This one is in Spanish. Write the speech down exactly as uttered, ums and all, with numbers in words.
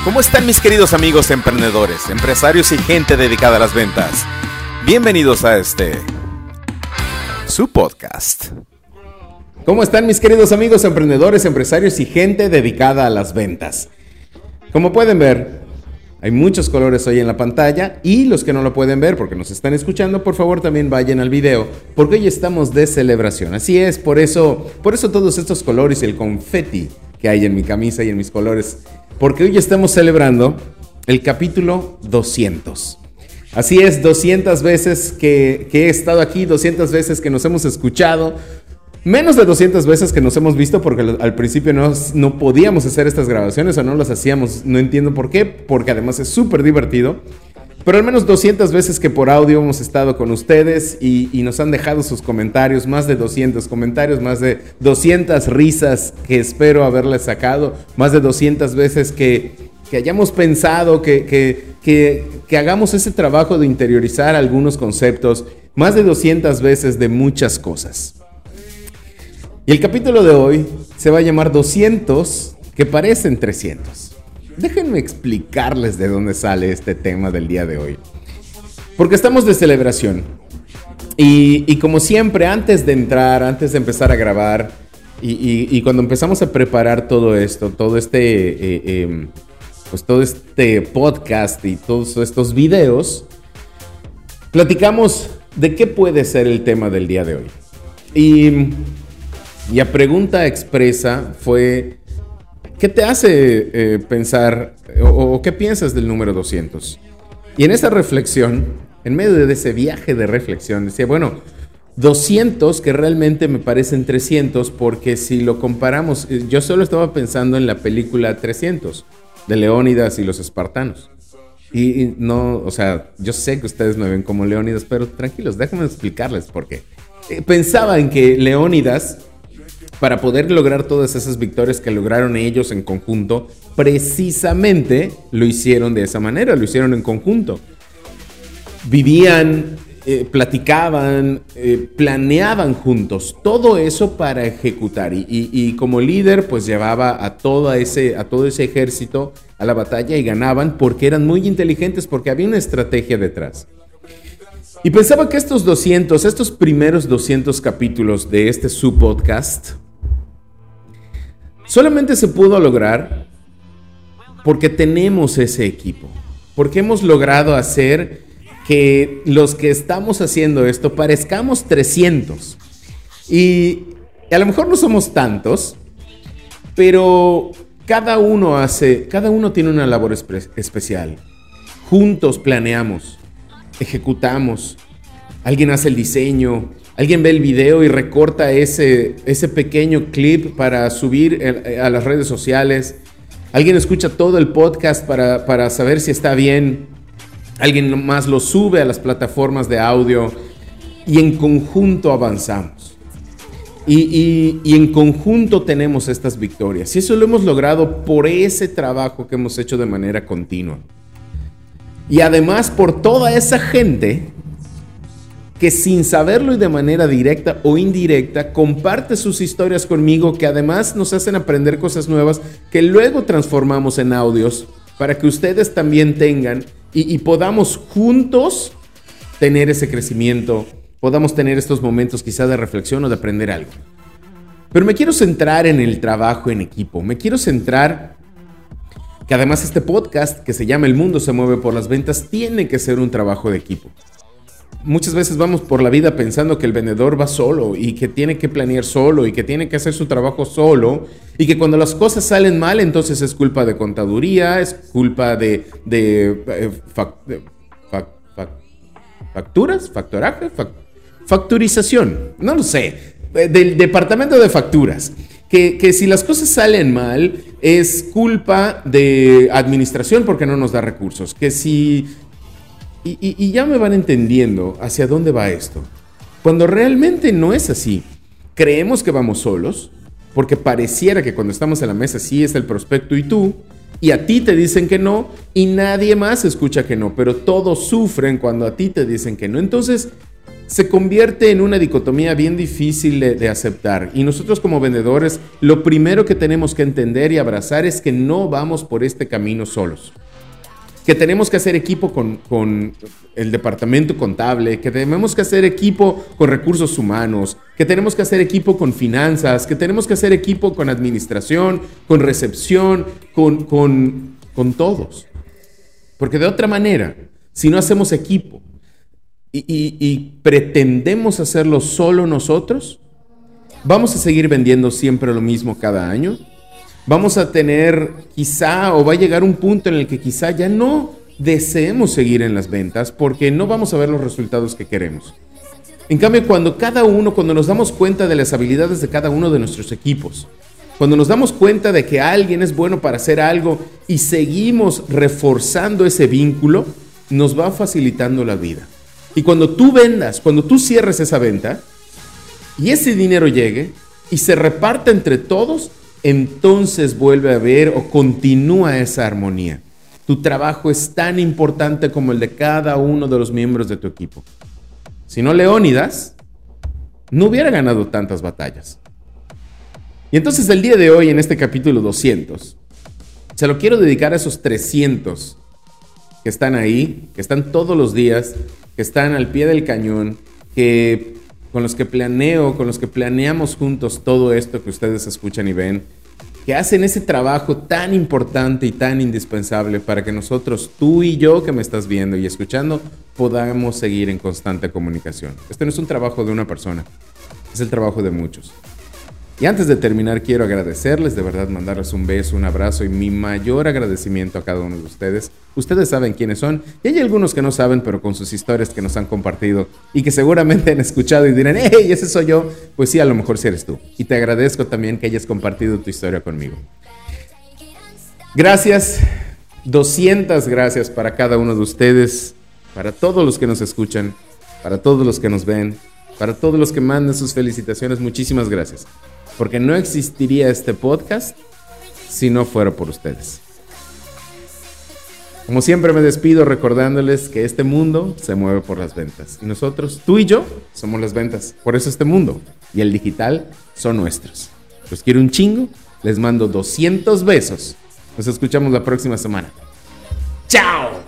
¿Cómo están mis queridos amigos emprendedores, empresarios y gente dedicada a las ventas? Bienvenidos a este, su podcast. ¿Cómo están mis queridos amigos emprendedores, empresarios y gente dedicada a las ventas? Como pueden ver, hay muchos colores hoy en la pantalla y los que no lo pueden ver porque nos están escuchando, por favor también vayan al video porque hoy estamos de celebración. Así es, por eso, por eso todos estos colores y el confeti que hay en mi camisa y en mis colores, porque hoy estamos celebrando el capítulo doscientos. Así es, doscientas veces que, que he estado aquí, doscientas veces que nos hemos escuchado, menos de doscientas veces que nos hemos visto porque al principio no, no podíamos hacer estas grabaciones o no las hacíamos, no entiendo por qué, porque además es súper divertido. Pero al menos doscientas veces que por audio hemos estado con ustedes y, y nos han dejado sus comentarios, más de doscientos comentarios, más de doscientas risas que espero haberles sacado, más de doscientas veces que, que hayamos pensado, que, que, que, que hagamos ese trabajo de interiorizar algunos conceptos, más de doscientas veces de muchas cosas. Y el capítulo de hoy se va a llamar doscientos que parecen trescientos. Déjenme explicarles de dónde sale este tema del día de hoy. Porque estamos de celebración. Y, y como siempre, antes de entrar, antes de empezar a grabar, y, y, y cuando empezamos a preparar todo esto, todo este, eh, eh, pues todo este podcast y todos estos videos, platicamos de qué puede ser el tema del día de hoy. Y, y a pregunta expresa fue: ¿qué te hace eh, pensar o, o qué piensas del número doscientos? Y en esa reflexión, en medio de ese viaje de reflexión, decía, bueno, doscientos que realmente me parecen trescientos porque si lo comparamos, yo solo estaba pensando en la película trescientos de Leónidas y los espartanos. Y, y no, o sea, yo sé que ustedes me ven como Leónidas, pero tranquilos, déjenme explicarles por qué. Eh, pensaba en que Leónidas, para poder lograr todas esas victorias que lograron ellos en conjunto, precisamente lo hicieron de esa manera, lo hicieron en conjunto. Vivían, eh, platicaban, eh, planeaban juntos, todo eso para ejecutar. Y, y, y como líder, pues llevaba a, toda ese, a todo ese ejército a la batalla y ganaban porque eran muy inteligentes, porque había una estrategia detrás. Y pensaba que estos doscientos, estos primeros doscientos capítulos de este su podcast, solamente se pudo lograr porque tenemos ese equipo, porque hemos logrado hacer que los que estamos haciendo esto parezcamos trescientos. Y a lo mejor no somos tantos, pero cada uno hace, cada uno tiene una labor espe- especial. Juntos planeamos, ejecutamos, alguien hace el diseño, alguien ve el video y recorta ese, ese pequeño clip para subir a las redes sociales. Alguien escucha todo el podcast para, para saber si está bien. Alguien más lo sube a las plataformas de audio. Y en conjunto avanzamos. Y, y, y en conjunto tenemos estas victorias. Y eso lo hemos logrado por ese trabajo que hemos hecho de manera continua. Y además por toda esa gente que sin saberlo y de manera directa o indirecta comparte sus historias conmigo, que además nos hacen aprender cosas nuevas que luego transformamos en audios para que ustedes también tengan y, y podamos juntos tener ese crecimiento, podamos tener estos momentos quizá de reflexión o de aprender algo. Pero me quiero centrar en el trabajo en equipo, me quiero centrar que además este podcast que se llama El Mundo se mueve por las ventas tiene que ser un trabajo de equipo. Muchas veces vamos por la vida pensando que el vendedor va solo y que tiene que planear solo y que tiene que hacer su trabajo solo y que cuando las cosas salen mal entonces es culpa de contaduría, es culpa de, de, eh, fac, de fac, fac, facturas, factoraje, fac, facturización, no lo sé, del departamento de facturas. Que, que si las cosas salen mal es culpa de administración porque no nos da recursos, que si... Y, y, y ya me van entendiendo hacia dónde va esto. Cuando realmente no es así, creemos que vamos solos, porque pareciera que cuando estamos en la mesa sí es el prospecto y tú, y a ti te dicen que no, y nadie más escucha que no, pero todos sufren cuando a ti te dicen que no. Entonces, se convierte en una dicotomía bien difícil de, de aceptar. Y nosotros como vendedores, lo primero que tenemos que entender y abrazar es que no vamos por este camino solos. Que tenemos que hacer equipo con, con el departamento contable, que tenemos que hacer equipo con recursos humanos, que tenemos que hacer equipo con finanzas, que tenemos que hacer equipo con administración, con recepción, con, con, con todos. Porque de otra manera, si no hacemos equipo y, y, y pretendemos hacerlo solo nosotros, vamos a seguir vendiendo siempre lo mismo cada año. Vamos a tener quizá, o va a llegar un punto en el que quizá ya no deseemos seguir en las ventas porque no vamos a ver los resultados que queremos. En cambio, cuando cada uno, cuando nos damos cuenta de las habilidades de cada uno de nuestros equipos, cuando nos damos cuenta de que alguien es bueno para hacer algo y seguimos reforzando ese vínculo, nos va facilitando la vida. Y cuando tú vendas, cuando tú cierres esa venta y ese dinero llegue y se reparte entre todos, entonces vuelve a haber o continúa esa armonía. Tu trabajo es tan importante como el de cada uno de los miembros de tu equipo. Si no, Leónidas no hubiera ganado tantas batallas. Y entonces el día de hoy, en este capítulo doscientos, se lo quiero dedicar a esos trescientos que están ahí, que están todos los días, que están al pie del cañón, que... con los que planeo, con los que planeamos juntos todo esto que ustedes escuchan y ven, que hacen ese trabajo tan importante y tan indispensable para que nosotros, tú y yo que me estás viendo y escuchando, podamos seguir en constante comunicación. Este no es un trabajo de una persona, es el trabajo de muchos. Y antes de terminar, quiero agradecerles, de verdad, mandarles un beso, un abrazo y mi mayor agradecimiento a cada uno de ustedes. Ustedes saben quiénes son y hay algunos que no saben, pero con sus historias que nos han compartido y que seguramente han escuchado y dirán, ¡hey, ese soy yo! Pues sí, a lo mejor sí eres tú. Y te agradezco también que hayas compartido tu historia conmigo. Gracias, doscientas gracias para cada uno de ustedes, para todos los que nos escuchan, para todos los que nos ven, para todos los que mandan sus felicitaciones. Muchísimas gracias. Porque no existiría este podcast si no fuera por ustedes. Como siempre me despido recordándoles que este mundo se mueve por las ventas. Y nosotros, tú y yo, somos las ventas. Por eso este mundo y el digital son nuestros. Los quiero un chingo. Les mando doscientos besos. Nos escuchamos la próxima semana. ¡Chao!